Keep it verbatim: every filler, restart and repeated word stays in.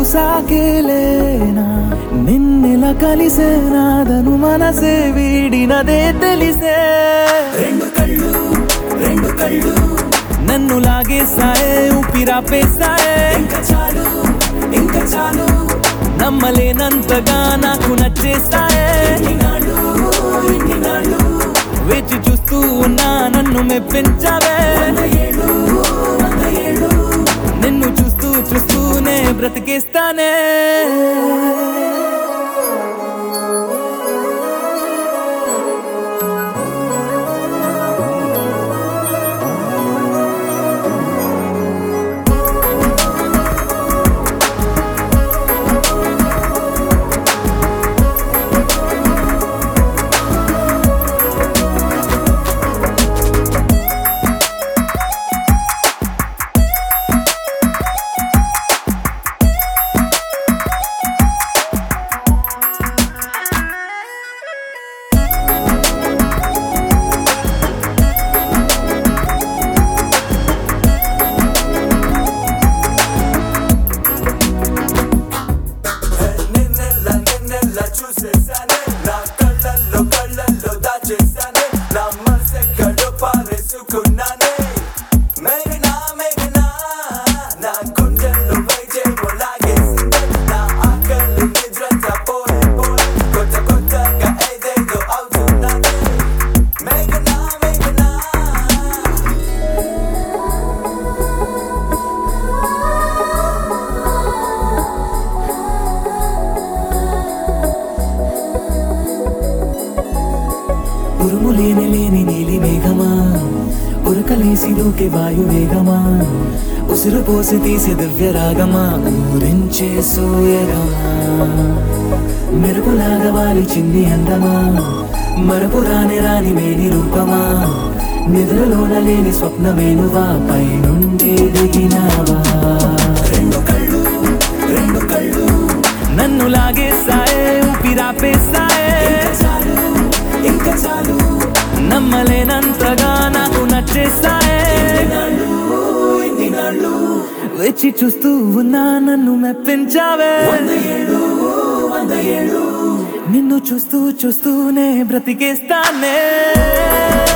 సాకేలేనా నిన్నెలా కలిసేనాదను మనసే వీడినదే తెలిసే రెండు కళ్ళు రెండు కళ్ళు నన్ను లాగేసాయే ఊపిరాపేసాయే ఇంకా చాలు ఇంకా చాలు నమ్మలేనంతగా నాకు నచ్చేసాయే వేచి చూస్తూ ఉన్నా నన్ను మెప్పించావే నిన్ను చూస్తూ చూస్తూనే బ్రతికేస్తానే ఉరుము లేని లేని నీలి మేఘమా ఉరకలేసి దూకే వాయు వేగమా ఉసురు పోసి తీసి దివ్య రాగమా ఊరించే సూయగమా మెరుపులాగా వాలి చింది అందమా మరపు రాని రాని మేని రూపమా నిద్రలోన లేని స్వప్నమేనువా పై నుండి దిగినావా రెండు కళ్ళు రెండు కళ్ళు నన్ను లాగేసాయే ఊపిరాపేసాయే ఇంకా చాలు నమ్మలేనంతగా నాకు నచ్చేసాయే వేచి చూస్తూ ఉన్నా నన్ను మెప్పించావే నిన్ను చూస్తూ చూస్తూనే బ్రతికేస్తానే